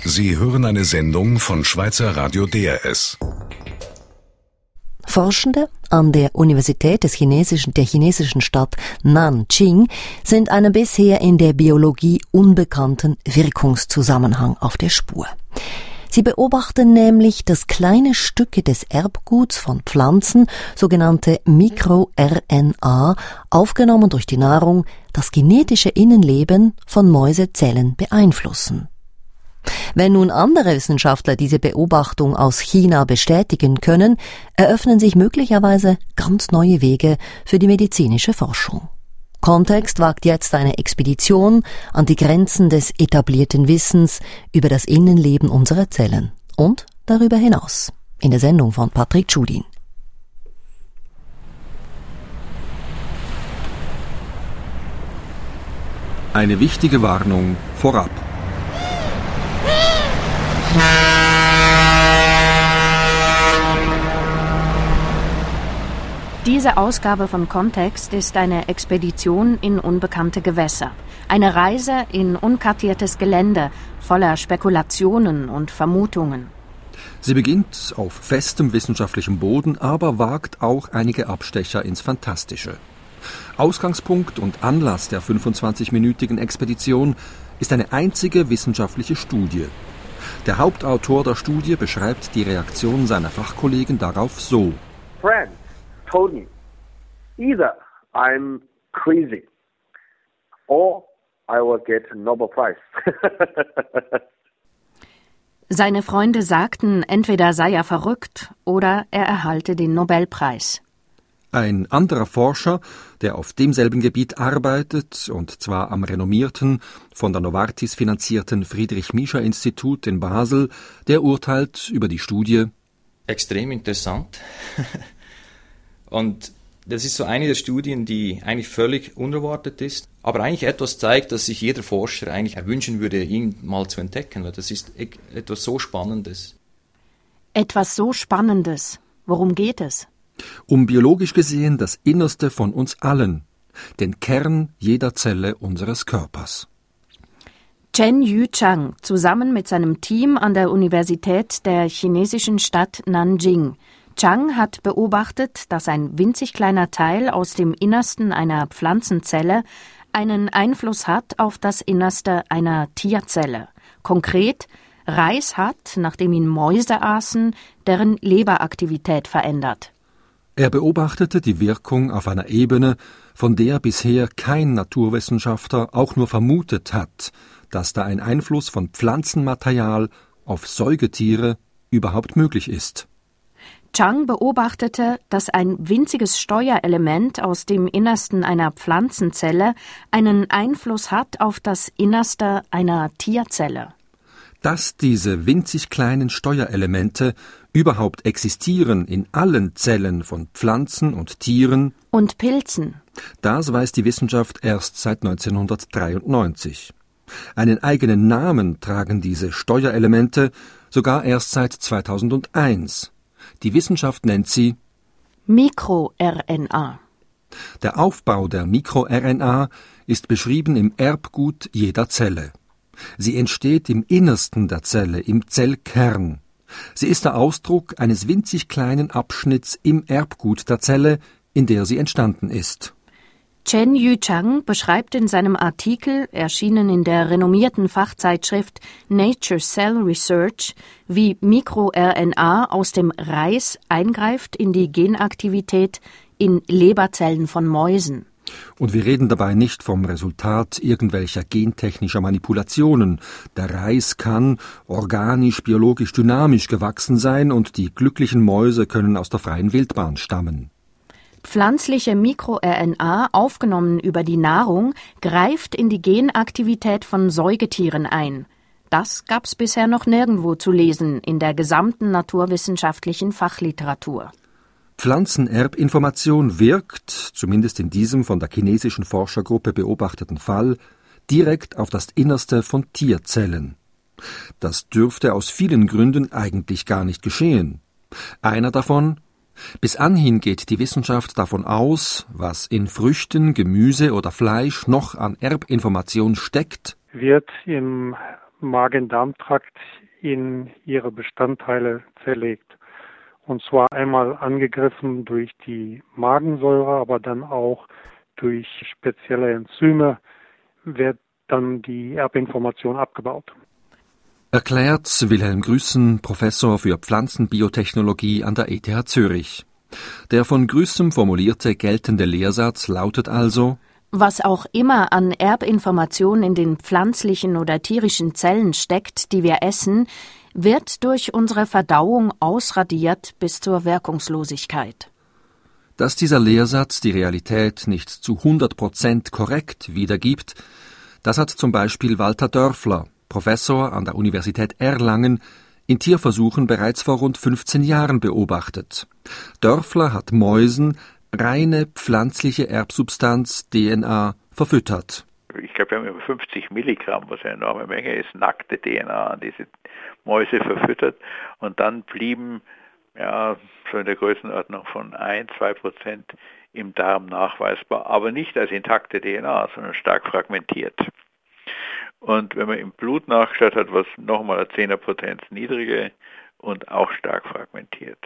Sie hören eine Sendung von Schweizer Radio DRS. Forschende an der Universität der chinesischen Stadt Nanjing sind einem bisher in der Biologie unbekannten Wirkungszusammenhang auf der Spur. Sie beobachten nämlich, dass kleine Stücke des Erbguts von Pflanzen, sogenannte MikroRNA, aufgenommen durch die Nahrung, das genetische Innenleben von Mäusezellen beeinflussen. Wenn nun andere Wissenschaftler diese Beobachtung aus China bestätigen können, eröffnen sich möglicherweise ganz neue Wege für die medizinische Forschung. Kontext wagt jetzt eine Expedition an die Grenzen des etablierten Wissens über das Innenleben unserer Zellen und darüber hinaus. In der Sendung von Patrick Tschudin. Eine wichtige Warnung vorab. Diese Ausgabe von Kontext ist eine Expedition in unbekannte Gewässer. Eine Reise in unkartiertes Gelände, voller Spekulationen und Vermutungen. Sie beginnt auf festem wissenschaftlichem Boden, aber wagt auch einige Abstecher ins Fantastische. Ausgangspunkt und Anlass der 25-minütigen Expedition ist eine einzige wissenschaftliche Studie. Der Hauptautor der Studie beschreibt die Reaktion seiner Fachkollegen darauf so. Friends told me, either I'm crazy or I will get a Nobel Prize. Seine Freunde sagten, entweder sei er verrückt oder er erhalte den Nobelpreis. Ein anderer Forscher, der auf demselben Gebiet arbeitet, und zwar am renommierten, von der Novartis finanzierten Friedrich-Miescher-Institut in Basel, der urteilt über die Studie. Extrem interessant. Und das ist so eine der Studien, die eigentlich völlig unerwartet ist, aber eigentlich etwas zeigt, dass sich jeder Forscher eigentlich wünschen würde, ihn mal zu entdecken, weil das ist etwas so Spannendes. Etwas so Spannendes. Worum geht es? Um biologisch gesehen das Innerste von uns allen, den Kern jeder Zelle unseres Körpers. Chen-Yu Chang, zusammen mit seinem Team an der Universität der chinesischen Stadt Nanjing. Chang hat beobachtet, dass ein winzig kleiner Teil aus dem Innersten einer Pflanzenzelle einen Einfluss hat auf das Innerste einer Tierzelle. Konkret, Reis hat, nachdem ihn Mäuse aßen, deren Leberaktivität verändert. Er beobachtete die Wirkung auf einer Ebene, von der bisher kein Naturwissenschaftler auch nur vermutet hat, dass da ein Einfluss von Pflanzenmaterial auf Säugetiere überhaupt möglich ist. Chang beobachtete, dass ein winziges Steuerelement aus dem Innersten einer Pflanzenzelle einen Einfluss hat auf das Innerste einer Tierzelle. Dass diese winzig kleinen Steuerelemente überhaupt existieren in allen Zellen von Pflanzen und Tieren und Pilzen, das weiß die Wissenschaft erst seit 1993. Einen eigenen Namen tragen diese Steuerelemente sogar erst seit 2001. Die Wissenschaft nennt sie MikroRNA. Der Aufbau der MikroRNA ist beschrieben im Erbgut jeder Zelle. Sie entsteht im Innersten der Zelle, im Zellkern. Sie ist der Ausdruck eines winzig kleinen Abschnitts im Erbgut der Zelle, in der sie entstanden ist. Chen-Yu Chang beschreibt in seinem Artikel, erschienen in der renommierten Fachzeitschrift Nature Cell Research, wie MikroRNA aus dem Reis eingreift in die Genaktivität in Leberzellen von Mäusen. Und wir reden dabei nicht vom Resultat irgendwelcher gentechnischer Manipulationen. Der Reis kann organisch, biologisch, dynamisch gewachsen sein und die glücklichen Mäuse können aus der freien Wildbahn stammen. Pflanzliche MikroRNA, aufgenommen über die Nahrung, greift in die Genaktivität von Säugetieren ein. Das gab's bisher noch nirgendwo zu lesen in der gesamten naturwissenschaftlichen Fachliteratur. Pflanzenerbinformation wirkt, zumindest in diesem von der chinesischen Forschergruppe beobachteten Fall, direkt auf das Innerste von Tierzellen. Das dürfte aus vielen Gründen eigentlich gar nicht geschehen. Einer davon: Bis anhin geht die Wissenschaft davon aus, was in Früchten, Gemüse oder Fleisch noch an Erbinformation steckt, wird im Magen-Darm-Trakt in ihre Bestandteile zerlegt. Und zwar einmal angegriffen durch die Magensäure, aber dann auch durch spezielle Enzyme wird dann die Erbinformation abgebaut. Erklärt Wilhelm Grüssen, Professor für Pflanzenbiotechnologie an der ETH Zürich. Der von Grüssen formulierte geltende Lehrsatz lautet also: Was auch immer an Erbinformation in den pflanzlichen oder tierischen Zellen steckt, die wir essen, wird durch unsere Verdauung ausradiert bis zur Wirkungslosigkeit. Dass dieser Lehrsatz die Realität nicht zu 100% korrekt wiedergibt, das hat zum Beispiel Walter Dörfler, Professor an der Universität Erlangen, in Tierversuchen bereits vor rund 15 Jahren beobachtet. Dörfler hat Mäusen reine pflanzliche Erbsubstanz, DNA, verfüttert. Ich glaube, wir haben über 50 Milligramm, was eine enorme Menge ist, nackte DNA an diese Mäuse verfüttert. Und dann blieben so in der Größenordnung von 1-2% im Darm nachweisbar, aber nicht als intakte DNA, sondern stark fragmentiert. Und wenn man im Blut nachgeschaut hat, was nochmal eine 10er-Potenz niedrige und auch stark fragmentiert.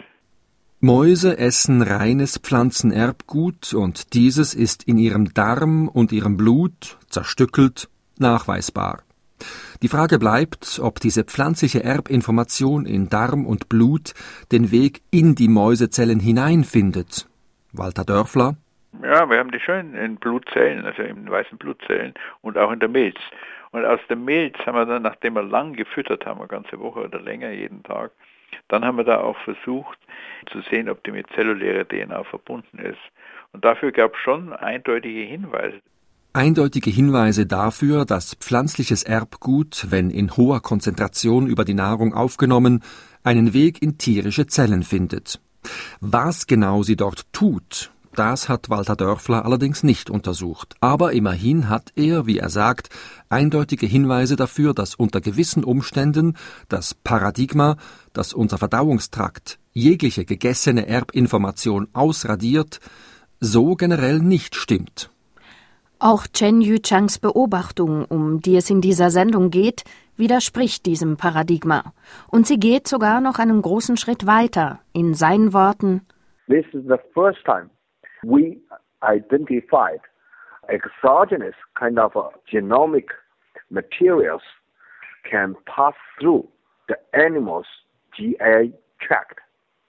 Mäuse essen reines Pflanzenerbgut und dieses ist in ihrem Darm und ihrem Blut, zerstückelt, nachweisbar. Die Frage bleibt, ob diese pflanzliche Erbinformation in Darm und Blut den Weg in die Mäusezellen hineinfindet. Walter Dörfler: Ja, wir haben die schon in Blutzellen, also in weißen Blutzellen und auch in der Milz. Und aus der Milz haben wir dann, nachdem wir lang gefüttert haben, eine ganze Woche oder länger jeden Tag, dann haben wir da auch versucht zu sehen, ob die mit zellulärer DNA verbunden ist. Und dafür gab es schon eindeutige Hinweise. Eindeutige Hinweise dafür, dass pflanzliches Erbgut, wenn in hoher Konzentration über die Nahrung aufgenommen, einen Weg in tierische Zellen findet. Was genau sie dort tut, das hat Walter Dörfler allerdings nicht untersucht. Aber immerhin hat er, wie er sagt, eindeutige Hinweise dafür, dass unter gewissen Umständen das Paradigma, dass unser Verdauungstrakt jegliche gegessene Erbinformation ausradiert, so generell nicht stimmt. Auch Chen-Yu Changs Beobachtung, um die es in dieser Sendung geht, widerspricht diesem Paradigma. Und sie geht sogar noch einen großen Schritt weiter. In seinen Worten: This is the first time we identified exogenous kind of genomic materials can pass through the animal's GI tract,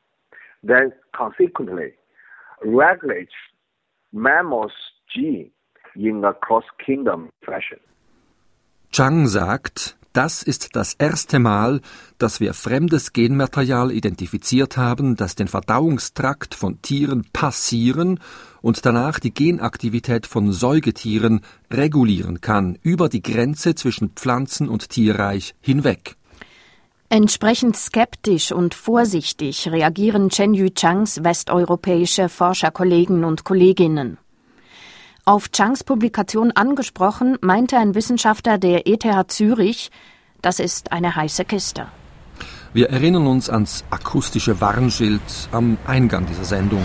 then consequently regulates mammals' gene in a cross-kingdom fashion. Chang sagt, das ist das erste Mal, dass wir fremdes Genmaterial identifiziert haben, das den Verdauungstrakt von Tieren passieren und danach die Genaktivität von Säugetieren regulieren kann, über die Grenze zwischen Pflanzen- und Tierreich hinweg. Entsprechend skeptisch und vorsichtig reagieren Chen-Yu Changs westeuropäische Forscherkollegen und Kolleginnen. Auf Changs Publikation angesprochen, meinte ein Wissenschaftler der ETH Zürich, das ist eine heiße Kiste. Wir erinnern uns ans akustische Warnschild am Eingang dieser Sendung.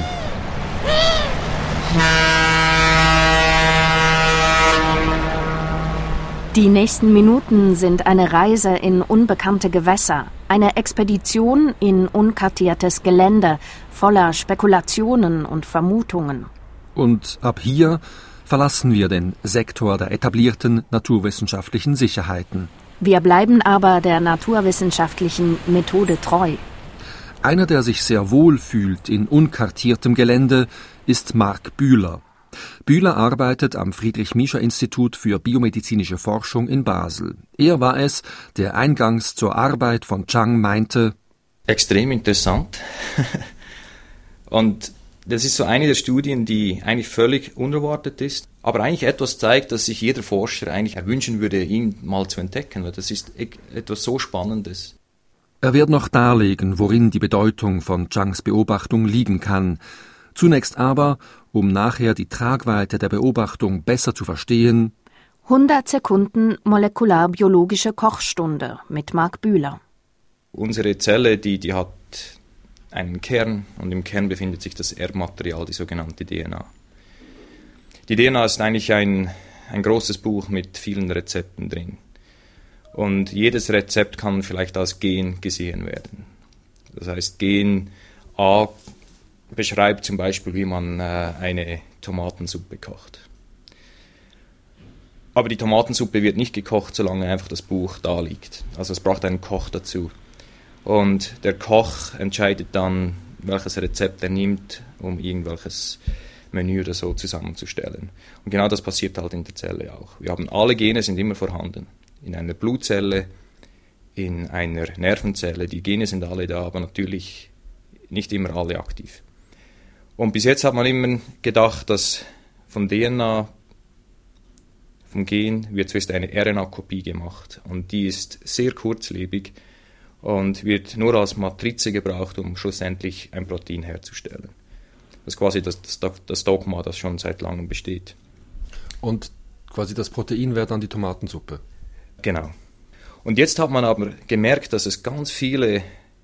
Die nächsten Minuten sind eine Reise in unbekannte Gewässer, eine Expedition in unkartiertes Gelände, voller Spekulationen und Vermutungen. Und ab hier verlassen wir den Sektor der etablierten naturwissenschaftlichen Sicherheiten. Wir bleiben aber der naturwissenschaftlichen Methode treu. Einer, der sich sehr wohl fühlt in unkartiertem Gelände, ist Marc Bühler. Bühler arbeitet am Friedrich-Miescher-Institut für biomedizinische Forschung in Basel. Er war es, der eingangs zur Arbeit von Chang meinte: Extrem interessant. Und das ist so eine der Studien, die eigentlich völlig unerwartet ist, aber eigentlich etwas zeigt, dass sich jeder Forscher eigentlich wünschen würde, ihn mal zu entdecken, weil das ist etwas so Spannendes. Er wird noch darlegen, worin die Bedeutung von Changs Beobachtung liegen kann. Zunächst aber, um nachher die Tragweite der Beobachtung besser zu verstehen: 100 Sekunden molekularbiologische Kochstunde mit Marc Bühler. Unsere Zelle, die hat einen Kern und im Kern befindet sich das Erbmaterial, die sogenannte DNA. Die DNA ist eigentlich ein großes Buch mit vielen Rezepten drin. Und jedes Rezept kann vielleicht als Gen gesehen werden. Das heißt, Gen A beschreibt zum Beispiel, wie man eine Tomatensuppe kocht. Aber die Tomatensuppe wird nicht gekocht, solange einfach das Buch da liegt. Also es braucht einen Koch dazu. Und der Koch entscheidet dann, welches Rezept er nimmt, um irgendwelches Menü oder so zusammenzustellen. Und genau das passiert halt in der Zelle auch. Wir haben alle Gene sind immer vorhanden. In einer Blutzelle, in einer Nervenzelle. Die Gene sind alle da, aber natürlich nicht immer alle aktiv. Und bis jetzt hat man immer gedacht, dass von DNA, vom Gen, wird zuerst eine RNA-Kopie gemacht. Und die ist sehr kurzlebig und wird nur als Matrize gebraucht, um schlussendlich ein Protein herzustellen. Das ist quasi das Dogma, das schon seit langem besteht. Und quasi das Protein wäre dann die Tomatensuppe? Genau. Und jetzt hat man aber gemerkt, dass es ganz viele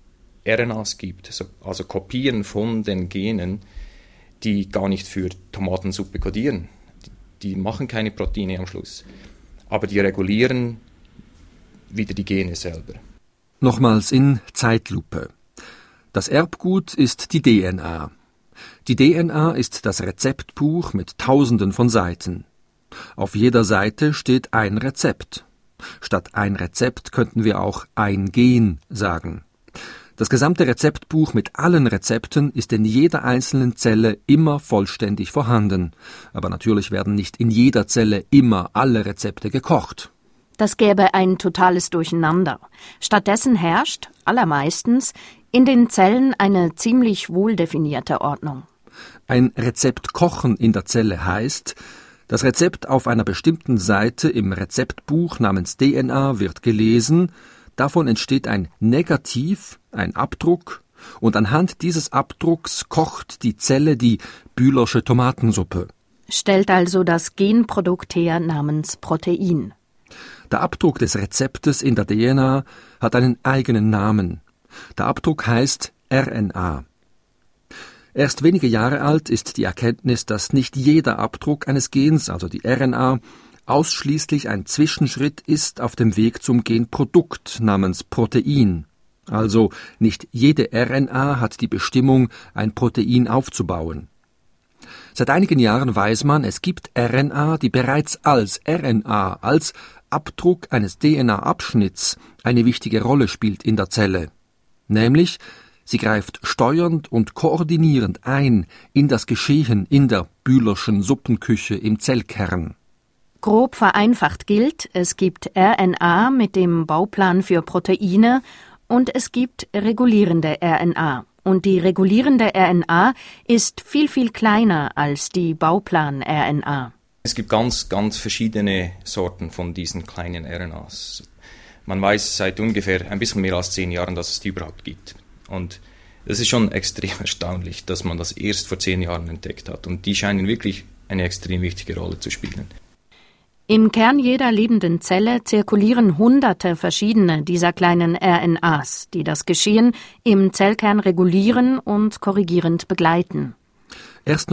RNAs gibt, also Kopien von den Genen, die gar nicht für Tomatensuppe kodieren. Die machen keine Proteine am Schluss, aber die regulieren wieder die Gene selber. Nochmals in Zeitlupe. Das Erbgut ist die DNA. Die DNA ist das Rezeptbuch mit Tausenden von Seiten. Auf jeder Seite steht ein Rezept. Statt ein Rezept könnten wir auch ein Gen sagen. Das gesamte Rezeptbuch mit allen Rezepten ist in jeder einzelnen Zelle immer vollständig vorhanden. Aber natürlich werden nicht in jeder Zelle immer alle Rezepte gekocht. Das gäbe ein totales Durcheinander. Stattdessen herrscht, allermeistens, in den Zellen eine ziemlich wohldefinierte Ordnung. Ein Rezept kochen in der Zelle heißt, das Rezept auf einer bestimmten Seite im Rezeptbuch namens DNA wird gelesen, davon entsteht ein Negativ, ein Abdruck, und anhand dieses Abdrucks kocht die Zelle die Bühlersche Tomatensuppe. Stellt also das Genprodukt her namens Protein. Der Abdruck des Rezeptes in der DNA hat einen eigenen Namen. Der Abdruck heißt RNA. Erst wenige Jahre alt ist die Erkenntnis, dass nicht jeder Abdruck eines Gens, also die RNA, ausschließlich ein Zwischenschritt ist auf dem Weg zum Genprodukt namens Protein. Also nicht jede RNA hat die Bestimmung, ein Protein aufzubauen. Seit einigen Jahren weiß man, es gibt RNA, die bereits als RNA, als Abdruck eines DNA-Abschnitts eine wichtige Rolle spielt in der Zelle. Nämlich, sie greift steuernd und koordinierend ein in das Geschehen in der Bühlerschen Suppenküche im Zellkern. Grob vereinfacht gilt, es gibt RNA mit dem Bauplan für Proteine und es gibt regulierende RNA. Und die regulierende RNA ist viel, viel kleiner als die Bauplan-RNA. Es gibt ganz verschiedene Sorten von diesen kleinen RNAs. Man weiß seit ungefähr ein bisschen mehr als 10 Jahren, dass es die überhaupt gibt. Und das ist schon extrem erstaunlich, dass man das erst vor 10 Jahren entdeckt hat. Und die scheinen wirklich eine extrem wichtige Rolle zu spielen. Im Kern jeder lebenden Zelle zirkulieren Hunderte verschiedene dieser kleinen RNAs, die das Geschehen im Zellkern regulieren und korrigierend begleiten. Erst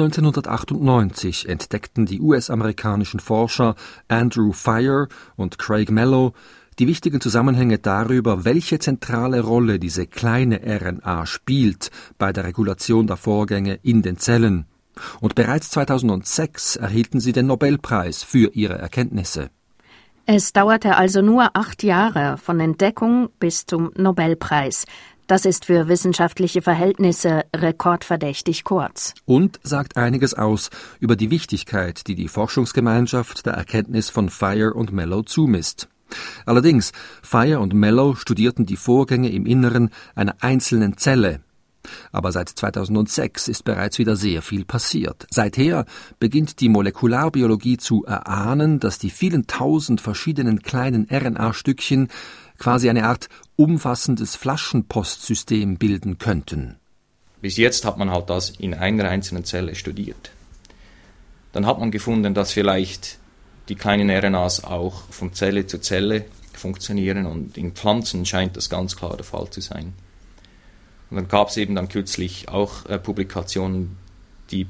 1998 entdeckten die US-amerikanischen Forscher Andrew Fire und Craig Mello die wichtigen Zusammenhänge darüber, welche zentrale Rolle diese kleine RNA spielt bei der Regulation der Vorgänge in den Zellen. Und bereits 2006 erhielten sie den Nobelpreis für ihre Erkenntnisse. Es dauerte also nur 8 Jahre von Entdeckung bis zum Nobelpreis. Das ist für wissenschaftliche Verhältnisse rekordverdächtig kurz. Und sagt einiges aus über die Wichtigkeit, die die Forschungsgemeinschaft der Erkenntnis von Fire und Mello zumisst. Allerdings, Fire und Mello studierten die Vorgänge im Inneren einer einzelnen Zelle. Aber seit 2006 ist bereits wieder sehr viel passiert. Seither beginnt die Molekularbiologie zu erahnen, dass die vielen tausend verschiedenen kleinen RNA-Stückchen quasi eine Art umfassendes Flaschenpostsystem bilden könnten. Bis jetzt hat man halt das in einer einzelnen Zelle studiert. Dann hat man gefunden, dass vielleicht die kleinen RNAs auch von Zelle zu Zelle funktionieren und in Pflanzen scheint das ganz klar der Fall zu sein. Und dann gab es eben dann kürzlich auch Publikationen, die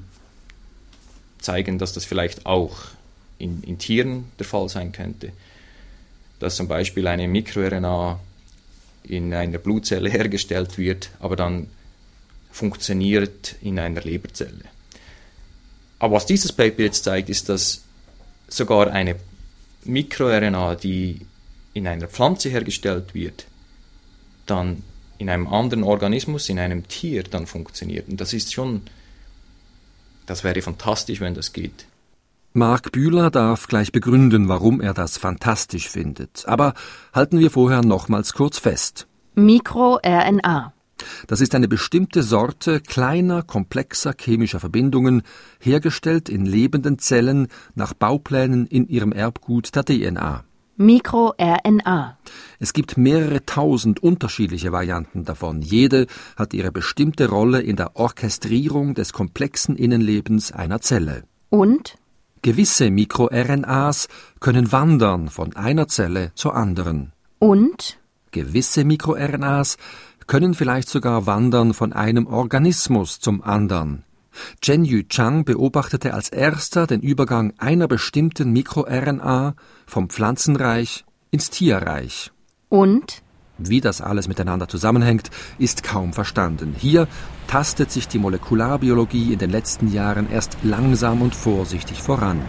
zeigen, dass das vielleicht auch in Tieren der Fall sein könnte. dass zum Beispiel eine MikroRNA in einer Blutzelle hergestellt wird, aber dann funktioniert in einer Leberzelle. Aber was dieses Paper jetzt zeigt, ist, dass sogar eine MikroRNA, die in einer Pflanze hergestellt wird, dann in einem anderen Organismus, in einem Tier, dann funktioniert. Und das wäre fantastisch, wenn das geht. Marc Bühler darf gleich begründen, warum er das fantastisch findet. Aber halten wir vorher nochmals kurz fest. MikroRNA. Das ist eine bestimmte Sorte kleiner, komplexer chemischer Verbindungen, hergestellt in lebenden Zellen nach Bauplänen in ihrem Erbgut der DNA. MikroRNA. Es gibt mehrere tausend unterschiedliche Varianten davon. Jede hat ihre bestimmte Rolle in der Orchestrierung des komplexen Innenlebens einer Zelle. Und? Gewisse MikroRNAs können wandern von einer Zelle zur anderen. Und? Gewisse MikroRNAs können vielleicht sogar wandern von einem Organismus zum anderen. Chen-Yu Chang beobachtete als erster den Übergang einer bestimmten MikroRNA vom Pflanzenreich ins Tierreich. Und? Wie das alles miteinander zusammenhängt, ist kaum verstanden. Hier tastet sich die Molekularbiologie in den letzten Jahren erst langsam und vorsichtig voran.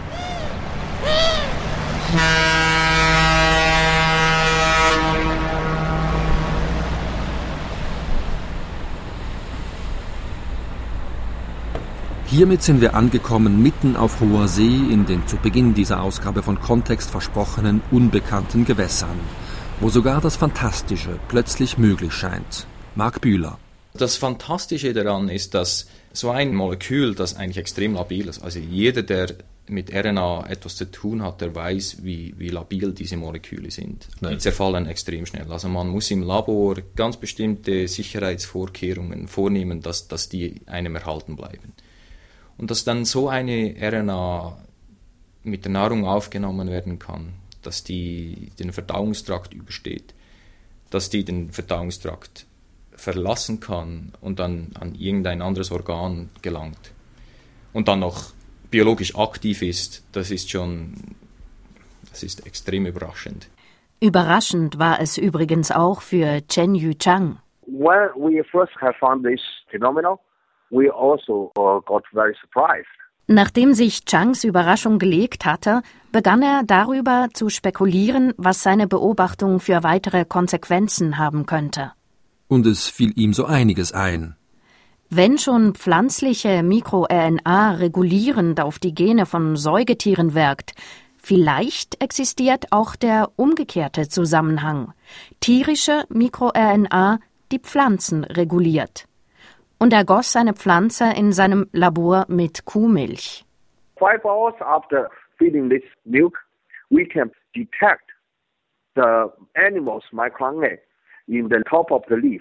Hiermit sind wir angekommen mitten auf hoher See in den zu Beginn dieser Ausgabe von Kontext versprochenen unbekannten Gewässern, wo sogar das Fantastische plötzlich möglich scheint. Marc Bühler. Das Fantastische daran ist, dass so ein Molekül, das eigentlich extrem labil ist, also jeder, der mit RNA etwas zu tun hat, der weiß, wie labil diese Moleküle sind. Die zerfallen extrem schnell. Also man muss im Labor ganz bestimmte Sicherheitsvorkehrungen vornehmen, dass die einem erhalten bleiben. Und dass dann so eine RNA mit der Nahrung aufgenommen werden kann, dass die den Verdauungstrakt übersteht, dass die den Verdauungstrakt verlassen kann und dann an irgendein anderes Organ gelangt und dann noch biologisch aktiv ist, das ist extrem überraschend. Überraschend war es übrigens auch für Chen-Yu Chang. When we first have found this phenomenon, we also got very surprised. Nachdem sich Changs Überraschung gelegt hatte, begann er darüber zu spekulieren, was seine Beobachtung für weitere Konsequenzen haben könnte. Und es fiel ihm so einiges ein. Wenn schon pflanzliche MikroRNA regulierend auf die Gene von Säugetieren wirkt, vielleicht existiert auch der umgekehrte Zusammenhang. Tierische MikroRNA, die Pflanzen reguliert. Und er goss seine Pflanze in seinem Labor mit Kuhmilch. 5 hours after feeding this milk, we can detect the animal's microRNA in the top of the leaf.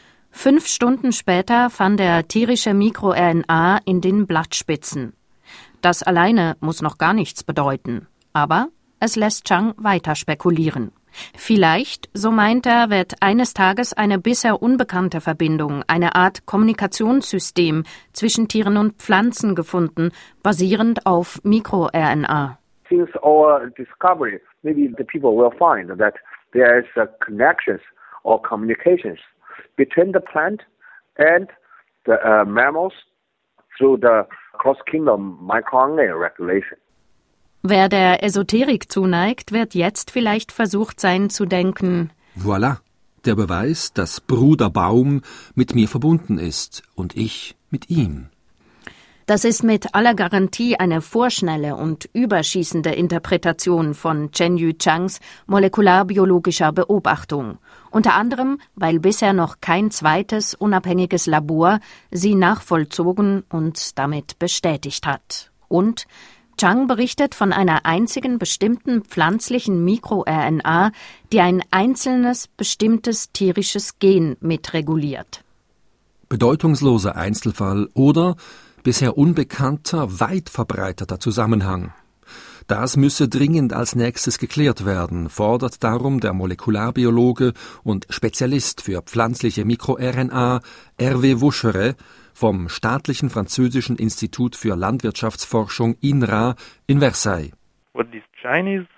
5 Stunden später fand er tierische MikroRNA in den Blattspitzen. Das alleine muss noch gar nichts bedeuten, aber es lässt Chang weiter spekulieren. Vielleicht, so meint er, wird eines Tages eine bisher unbekannte Verbindung, eine Art Kommunikationssystem zwischen Tieren und Pflanzen gefunden, basierend auf MikroRNA. Since our discovery, maybe the people will find that there is connections or communications between the plant and the mammals through the cross-kingdom microRNA regulation. Wer der Esoterik zuneigt, wird jetzt vielleicht versucht sein zu denken: Voilà, der Beweis, dass Bruder Baum mit mir verbunden ist und ich mit ihm. Das ist mit aller Garantie eine vorschnelle und überschießende Interpretation von Chen-Yu Changs molekularbiologischer Beobachtung. Unter anderem, weil bisher noch kein zweites unabhängiges Labor sie nachvollzogen und damit bestätigt hat. Und Chang berichtet von einer einzigen bestimmten pflanzlichen MikroRNA, die ein einzelnes bestimmtes tierisches Gen mitreguliert. Bedeutungsloser Einzelfall oder bisher unbekannter, weit verbreiteter Zusammenhang. Das müsse dringend als nächstes geklärt werden, fordert darum der Molekularbiologe und Spezialist für pflanzliche MikroRNA Hervé Vaucheray vom staatlichen französischen Institut für Landwirtschaftsforschung INRA in Versailles. What these Chinese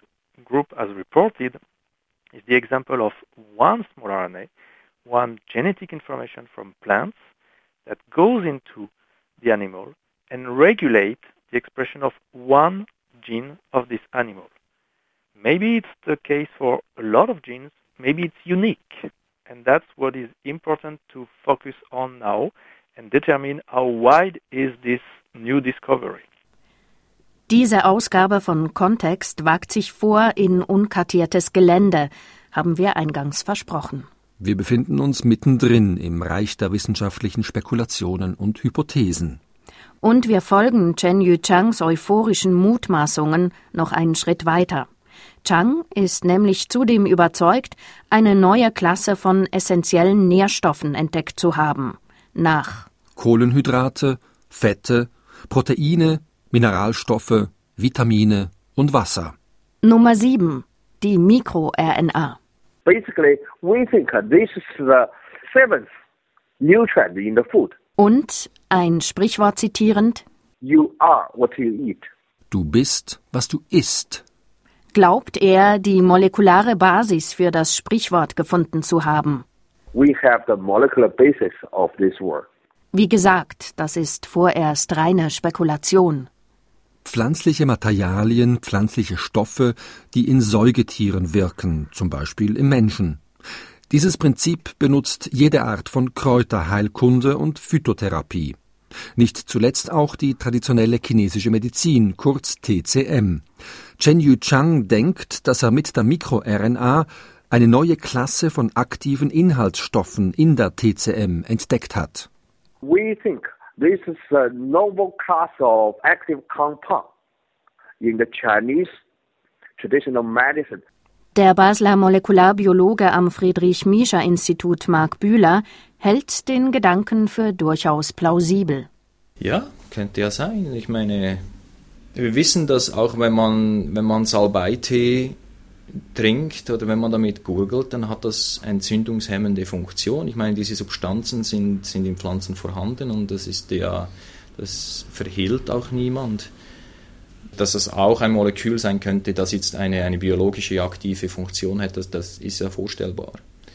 group has reported is the example of one small RNA, one genetic information from plants that goes into the animal and regulate the expression of one gene of this animal. Maybe it's the case for a lot of genes, maybe it's unique. And that's what is important to focus on now and determine how wide is this new discovery. Diese Ausgabe von Kontext wagt sich vor in unkartiertes Gelände, haben wir eingangs versprochen. Wir befinden uns mittendrin im Reich der wissenschaftlichen Spekulationen und Hypothesen. Und wir folgen Chen-Yu Changs euphorischen Mutmaßungen noch einen Schritt weiter. Chang ist nämlich zudem überzeugt, eine neue Klasse von essentiellen Nährstoffen entdeckt zu haben. Nach Kohlenhydrate, Fette, Proteine, Mineralstoffe, Vitamine und Wasser. Nummer 7. Die Mikro-RNA. Basically, we think this is the seventh nutrient in the food. Und, ein Sprichwort zitierend, You are what you eat. Du bist, was du isst. Glaubt er, die molekulare Basis für das Sprichwort gefunden zu haben. We have the molecular basis of this word. Wie gesagt, das ist vorerst reine Spekulation. Pflanzliche Materialien, pflanzliche Stoffe, die in Säugetieren wirken, zum Beispiel im Menschen. Dieses Prinzip benutzt jede Art von Kräuterheilkunde und Phytotherapie. Nicht zuletzt auch die traditionelle chinesische Medizin, kurz TCM. Chen-Yu Chang denkt, dass er mit der MikroRNA eine neue Klasse von aktiven Inhaltsstoffen in der TCM entdeckt hat. We think this is a novel class of active compound in the Chinese traditional medicine. Der Basler Molekularbiologe am Friedrich-Miescher-Institut Marc Bühler hält den Gedanken für durchaus plausibel. Ja, könnte ja sein. Ich meine, wir wissen, dass auch wenn man Salbeitee trinkt oder wenn man damit gurgelt, dann hat das entzündungshemmende Funktion. Ich meine, diese Substanzen sind in Pflanzen vorhanden und das verhehlt auch niemand. Dass es auch ein Molekül sein könnte, das jetzt eine biologische aktive Funktion hat, das ist ja vorstellbar.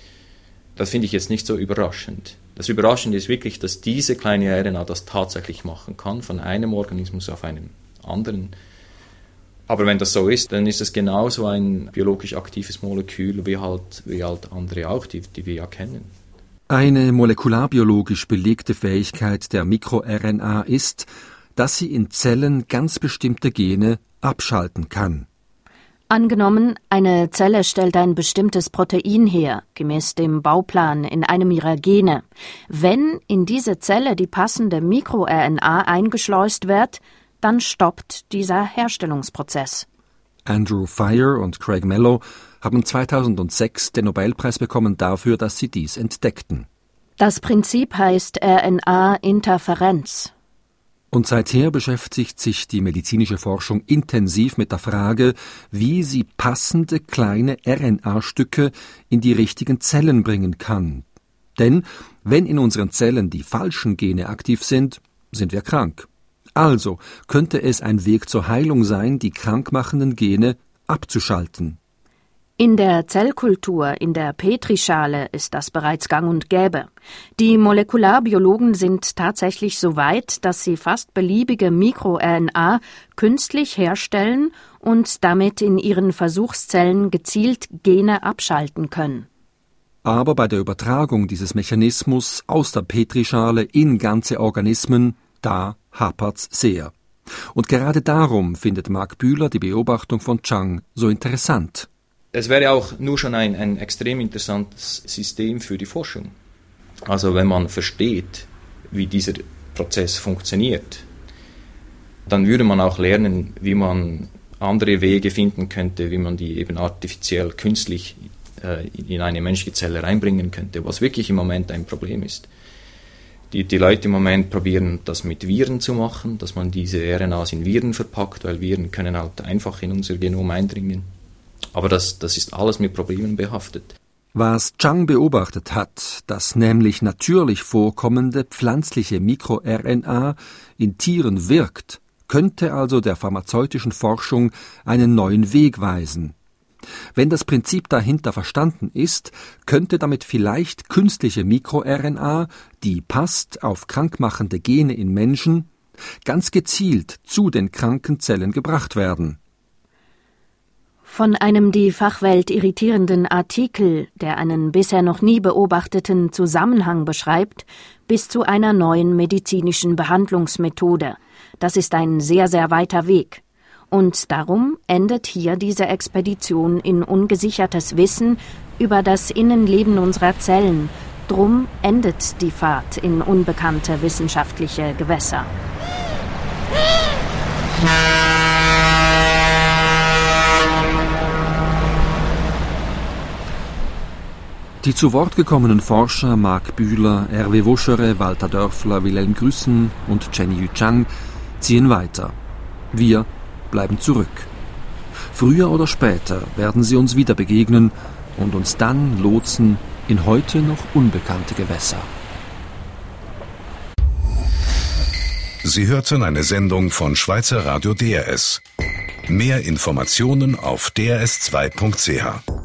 Das finde ich jetzt nicht so überraschend. Das Überraschende ist wirklich, dass diese kleine RNA das tatsächlich machen kann, von einem Organismus auf einen anderen. Aber wenn das so ist, dann ist es genauso ein biologisch aktives Molekül wie halt andere auch, die wir ja kennen. Eine molekularbiologisch belegte Fähigkeit der MikroRNA ist, dass sie in Zellen ganz bestimmte Gene abschalten kann. Angenommen, eine Zelle stellt ein bestimmtes Protein her, gemäß dem Bauplan in einem ihrer Gene. Wenn in diese Zelle die passende MikroRNA eingeschleust wird, dann stoppt dieser Herstellungsprozess. Andrew Fire und Craig Mello haben 2006 den Nobelpreis bekommen dafür, dass sie dies entdeckten. Das Prinzip heißt RNA-Interferenz. Und seither beschäftigt sich die medizinische Forschung intensiv mit der Frage, wie sie passende kleine RNA-Stücke in die richtigen Zellen bringen kann. Denn wenn in unseren Zellen die falschen Gene aktiv sind, sind wir krank. Also könnte es ein Weg zur Heilung sein, die krankmachenden Gene abzuschalten. In der Zellkultur, in der Petrischale ist das bereits gang und gäbe. Die Molekularbiologen sind tatsächlich so weit, dass sie fast beliebige MikroRNA künstlich herstellen und damit in ihren Versuchszellen gezielt Gene abschalten können. Aber bei der Übertragung dieses Mechanismus aus der Petrischale in ganze Organismen, da hapert's sehr. Und gerade darum findet Marc Bühler die Beobachtung von Chang so interessant. Es wäre auch nur schon ein extrem interessantes System für die Forschung. Also wenn man versteht, wie dieser Prozess funktioniert, dann würde man auch lernen, wie man andere Wege finden könnte, wie man die eben artifiziell, künstlich in eine menschliche Zelle reinbringen könnte, was wirklich im Moment ein Problem ist. Die Leute im Moment probieren, das mit Viren zu machen, dass man diese RNAs in Viren verpackt, weil Viren können halt einfach in unser Genom eindringen. Aber das ist alles mit Problemen behaftet. Was Chang beobachtet hat, dass nämlich natürlich vorkommende pflanzliche MikroRNA in Tieren wirkt, könnte also der pharmazeutischen Forschung einen neuen Weg weisen. Wenn das Prinzip dahinter verstanden ist, könnte damit vielleicht künstliche MikroRNA, die passt auf krankmachende Gene in Menschen, ganz gezielt zu den kranken Zellen gebracht werden. Von einem die Fachwelt irritierenden Artikel, der einen bisher noch nie beobachteten Zusammenhang beschreibt, bis zu einer neuen medizinischen Behandlungsmethode. Das ist ein sehr, sehr weiter Weg. Und darum endet hier diese Expedition in ungesichertes Wissen über das Innenleben unserer Zellen. Drum endet die Fahrt in unbekannte wissenschaftliche Gewässer. Die zu Wort gekommenen Forscher Marc Bühler, Hervé Vaucheray, Walter Dörfler, Wilhelm Grüssen und Chen-Yu Chang ziehen weiter. Wir bleiben zurück. Früher oder später werden sie uns wieder begegnen und uns dann lotsen in heute noch unbekannte Gewässer. Sie hörten eine Sendung von Schweizer Radio DRS. Mehr Informationen auf drs2.ch.